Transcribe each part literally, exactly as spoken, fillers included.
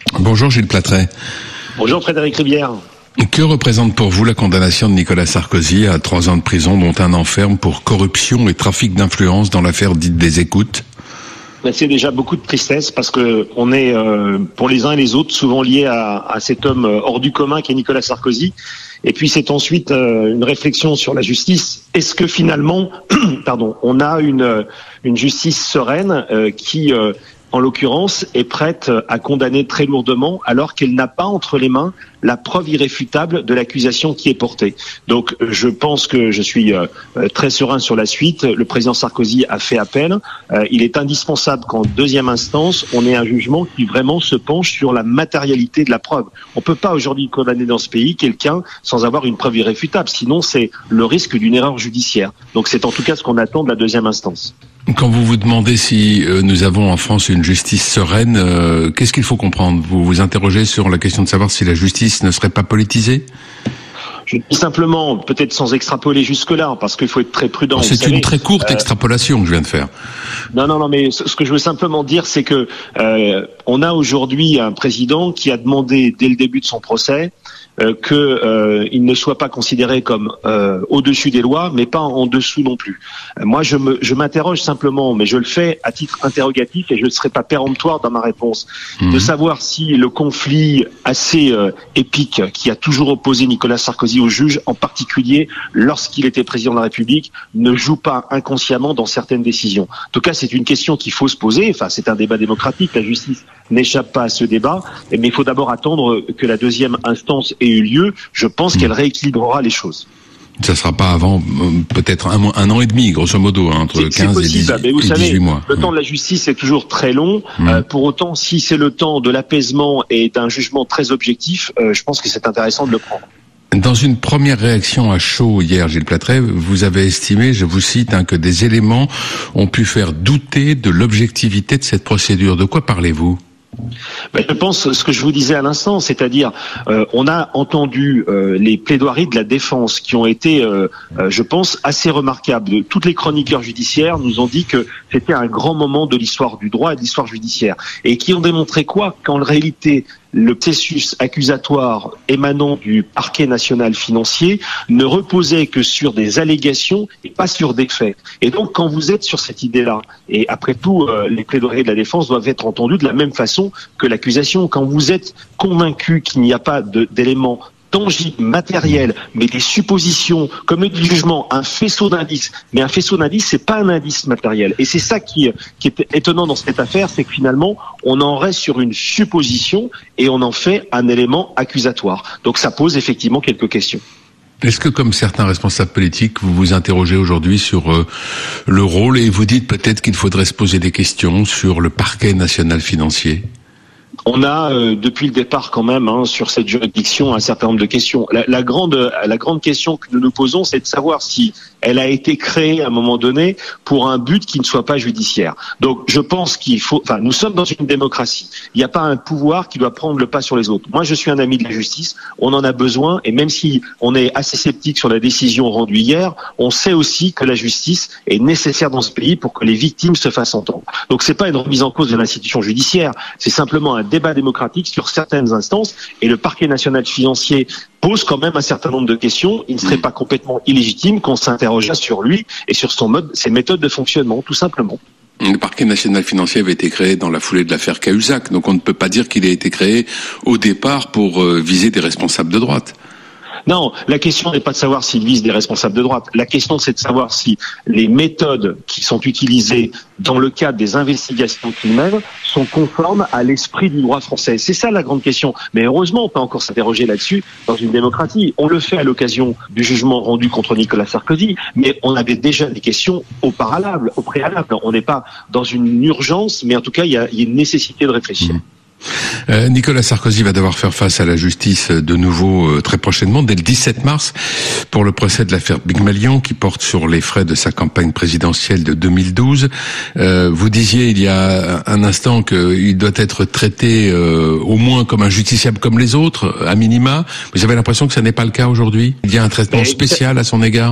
Bonjour Gilles Platret. Bonjour Frédéric Rivière. Que représente pour vous la condamnation de Nicolas Sarkozy à trois ans de prison, dont un an ferme pour corruption et trafic d'influence dans l'affaire dite des écoutes? Ben, c'est déjà beaucoup de tristesse parce que on est, euh, pour les uns et les autres, souvent liés à, à cet homme hors du commun qui est Nicolas Sarkozy. Et puis c'est ensuite euh, une réflexion sur la justice. Est-ce que finalement, pardon, on a une, une justice sereine euh, qui... Euh, en l'occurrence, est prête à condamner très lourdement alors qu'elle n'a pas entre les mains la preuve irréfutable de l'accusation qui est portée. Donc je pense que je suis euh, très serein sur la suite. Le président Sarkozy a fait appel. Euh, il est indispensable qu'en deuxième instance, on ait un jugement qui vraiment se penche sur la matérialité de la preuve. On ne peut pas aujourd'hui condamner dans ce pays quelqu'un sans avoir une preuve irréfutable. Sinon, c'est le risque d'une erreur judiciaire. Donc c'est en tout cas ce qu'on attend de la deuxième instance. Quand vous vous demandez si euh, nous avons en France une justice sereine, euh, qu'est-ce qu'il faut comprendre? Vous vous interrogez sur la question de savoir si la justice ne serait pas politisée? Je dis simplement, peut-être sans extrapoler jusque-là, parce qu'il faut être très prudent. C'est une très courte euh, extrapolation que je viens de faire. Non, non, non, mais ce que je veux simplement dire, c'est que euh, on a aujourd'hui un président qui a demandé, dès le début de son procès, euh, qu'il euh, ne soit pas considéré comme euh, au-dessus des lois, mais pas en dessous non plus. Euh, moi, je me, je m'interroge simplement, mais je le fais à titre interrogatif et je ne serai pas péremptoire dans ma réponse, mmh. de savoir si le conflit assez euh, épique qui a toujours opposé Nicolas Sarkozy au juge, en particulier lorsqu'il était président de la République, ne joue pas inconsciemment dans certaines décisions. En tout cas, c'est une question qu'il faut se poser. Enfin, c'est un débat démocratique. La justice n'échappe pas à ce débat. Mais il faut d'abord attendre que la deuxième instance ait eu lieu. Je pense mmh. qu'elle rééquilibrera les choses. Ça sera pas avant euh, peut-être un, un an et demi, grosso modo, hein, entre c'est, quinze c'est possible, et, dix, mais vous et savez, dix-huit mois. Le temps de la justice est toujours très long. Mmh. Euh, pour autant, si c'est le temps de l'apaisement et d'un jugement très objectif, euh, je pense que c'est intéressant de le prendre. Dans une première réaction à chaud hier, Gilles Platret, vous avez estimé, je vous cite, hein, que des éléments ont pu faire douter de l'objectivité de cette procédure. De quoi parlez-vous ? Ben, je pense ce que je vous disais à l'instant, c'est-à-dire euh, on a entendu euh, les plaidoiries de la défense qui ont été, euh, euh, je pense, assez remarquables. Toutes les chroniqueurs judiciaires nous ont dit que c'était un grand moment de l'histoire du droit et de l'histoire judiciaire, et qui ont démontré quoi ? Qu'en réalité, le processus accusatoire émanant du parquet national financier ne reposait que sur des allégations et pas sur des faits. Et donc, quand vous êtes sur cette idée-là, et après tout, euh, les plaidoiries de la défense doivent être entendues de la même façon que l'accusation. Quand vous êtes convaincu qu'il n'y a pas de, d'éléments tangibles, matériels, mais des suppositions, comme le jugement, un faisceau d'indices. Mais un faisceau d'indices, c'est pas un indice matériel. Et c'est ça qui, qui est étonnant dans cette affaire, c'est que finalement, on en reste sur une supposition et on en fait un élément accusatoire. Donc ça pose effectivement quelques questions. Est-ce que, comme certains responsables politiques, vous vous interrogez aujourd'hui sur euh, le rôle et vous dites peut-être qu'il faudrait se poser des questions sur le parquet national financier ? On a euh, depuis le départ quand même hein, sur cette juridiction un certain nombre de questions. La, la grande la grande question que nous nous posons, c'est de savoir si elle a été créée à un moment donné pour un but qui ne soit pas judiciaire. Donc je pense qu'il faut, enfin nous sommes dans une démocratie. Il n'y a pas un pouvoir qui doit prendre le pas sur les autres. Moi je suis un ami de la justice, on en a besoin et même si on est assez sceptique sur la décision rendue hier, on sait aussi que la justice est nécessaire dans ce pays pour que les victimes se fassent entendre. Donc c'est pas une remise en cause de l'institution judiciaire, c'est simplement un débat démocratique sur certaines instances et le parquet national financier pose quand même un certain nombre de questions. Il ne serait pas complètement illégitime qu'on s'interrogeât sur lui et sur son mode, ses méthodes de fonctionnement, tout simplement. Le parquet national financier avait été créé dans la foulée de l'affaire Cahuzac, donc on ne peut pas dire qu'il a été créé au départ pour euh, viser des responsables de droite. Non, la question n'est pas de savoir s'il vise des responsables de droite. La question, c'est de savoir si les méthodes qui sont utilisées dans le cadre des investigations qu'il mène sont conformes à l'esprit du droit français. C'est ça la grande question. Mais heureusement, on peut encore s'interroger là-dessus dans une démocratie. On le fait à l'occasion du jugement rendu contre Nicolas Sarkozy, mais on avait déjà des questions au préalable. Au préalable. On n'est pas dans une urgence, mais en tout cas, il y a, il y a une nécessité de réfléchir. Mmh. Euh, Nicolas Sarkozy va devoir faire face à la justice de nouveau euh, très prochainement, dès le dix-sept mars, pour le procès de l'affaire Pygmalion qui porte sur les frais de sa campagne présidentielle de deux mille douze. Euh, vous disiez il y a un instant qu'il doit être traité euh, au moins comme un justiciable comme les autres, à minima. Vous avez l'impression que ça n'est pas le cas aujourd'hui ? Il y a un traitement spécial à son égard ?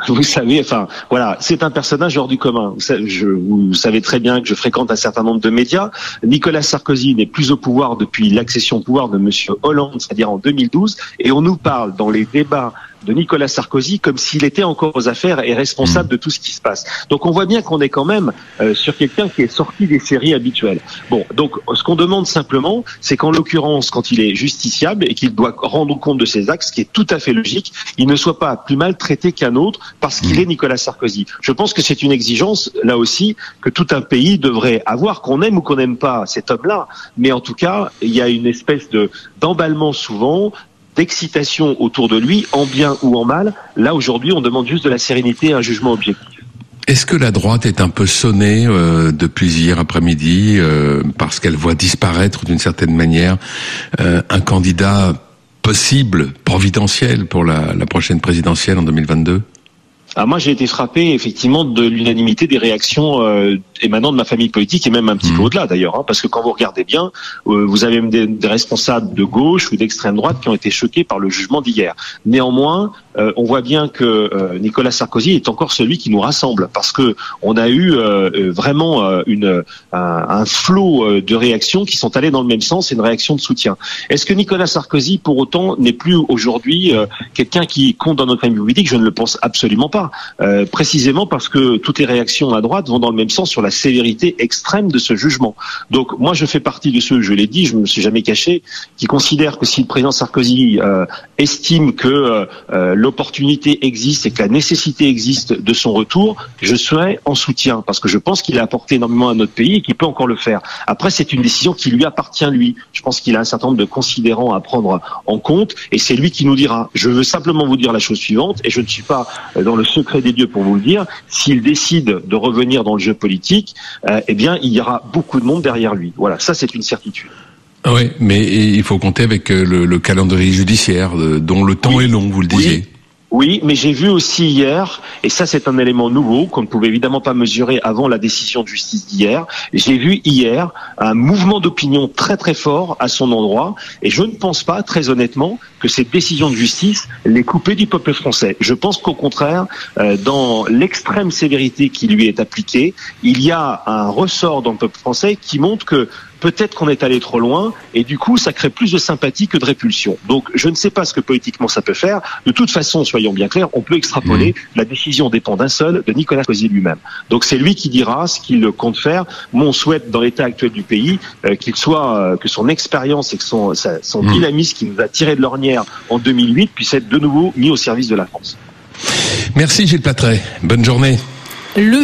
Vous savez, enfin, voilà, c'est un personnage hors du commun. Vous savez, je, vous savez très bien que je fréquente un certain nombre de médias. Nicolas Sarkozy n'est plus au pouvoir depuis l'accession au pouvoir de Monsieur Hollande, c'est-à-dire en deux mille douze, et on nous parle dans les débats de Nicolas Sarkozy comme s'il était encore aux affaires et responsable de tout ce qui se passe. Donc on voit bien qu'on est quand même euh, sur quelqu'un qui est sorti des séries habituelles. Bon, donc ce qu'on demande simplement, c'est qu'en l'occurrence, quand il est justiciable et qu'il doit rendre compte de ses actes, ce qui est tout à fait logique, il ne soit pas plus mal traité qu'un autre parce qu'il est Nicolas Sarkozy. Je pense que c'est une exigence, là aussi, que tout un pays devrait avoir, qu'on aime ou qu'on n'aime pas cet homme-là. Mais en tout cas, il y a une espèce de d'emballement souvent, d'excitation autour de lui, en bien ou en mal. Là, aujourd'hui, on demande juste de la sérénité et un jugement objectif. Est-ce que la droite est un peu sonnée euh, depuis hier après-midi euh, parce qu'elle voit disparaître d'une certaine manière euh, un candidat possible, providentiel pour la, la prochaine présidentielle en deux mille vingt-deux ? Alors moi, j'ai été frappé effectivement de l'unanimité des réactions euh, émanant de ma famille politique et même un petit mmh. peu au-delà d'ailleurs, hein, parce que quand vous regardez bien, euh, vous avez même des, des responsables de gauche ou d'extrême droite qui ont été choqués par le jugement d'hier. Néanmoins, euh, on voit bien que euh, Nicolas Sarkozy est encore celui qui nous rassemble, parce que on a eu euh, vraiment euh, une un, un flot de réactions qui sont allées dans le même sens et une réaction de soutien. Est-ce que Nicolas Sarkozy, pour autant, n'est plus aujourd'hui euh, quelqu'un qui compte dans notre famille politique ? Je ne le pense absolument pas. Euh, précisément parce que toutes les réactions à droite vont dans le même sens sur la sévérité extrême de ce jugement. Donc moi je fais partie de ceux, je l'ai dit, je ne me suis jamais caché, qui considèrent que si le président Sarkozy euh, estime que euh, l'opportunité existe et que la nécessité existe de son retour, je serai en soutien parce que je pense qu'il a apporté énormément à notre pays et qu'il peut encore le faire. Après c'est une décision qui lui appartient lui. Je pense qu'il a un certain nombre de considérants à prendre en compte et c'est lui qui nous dira. Je veux simplement vous dire la chose suivante et je ne suis pas dans le secret des dieux pour vous le dire, s'il décide de revenir dans le jeu politique, euh, eh bien, il y aura beaucoup de monde derrière lui. Voilà, ça c'est une certitude. Oui, mais il faut compter avec le, le calendrier judiciaire, dont le temps oui. est long, vous le disiez. Oui. Oui, mais j'ai vu aussi hier, et ça c'est un élément nouveau qu'on ne pouvait évidemment pas mesurer avant la décision de justice d'hier, j'ai vu hier un mouvement d'opinion très très fort à son endroit, et je ne pense pas, très honnêtement, que cette décision de justice l'ait coupé du peuple français. Je pense qu'au contraire, euh, dans l'extrême sévérité qui lui est appliquée, il y a un ressort dans le peuple français qui montre que peut-être qu'on est allé trop loin et du coup ça crée plus de sympathie que de répulsion. Donc je ne sais pas ce que politiquement ça peut faire. De toute façon, soyons bien clairs, on peut extrapoler. Mmh. La décision dépend d'un seul, de Nicolas Sarkozy lui-même. Donc c'est lui qui dira ce qu'il compte faire. Moi on souhaite dans l'état actuel du pays euh, qu'il soit, euh, que son expérience et que son, sa, son mmh. dynamisme qui nous a tiré de l'ornière en deux mille huit puisse être de nouveau mis au service de la France. Merci Gilles Plattret. Bonne journée. Le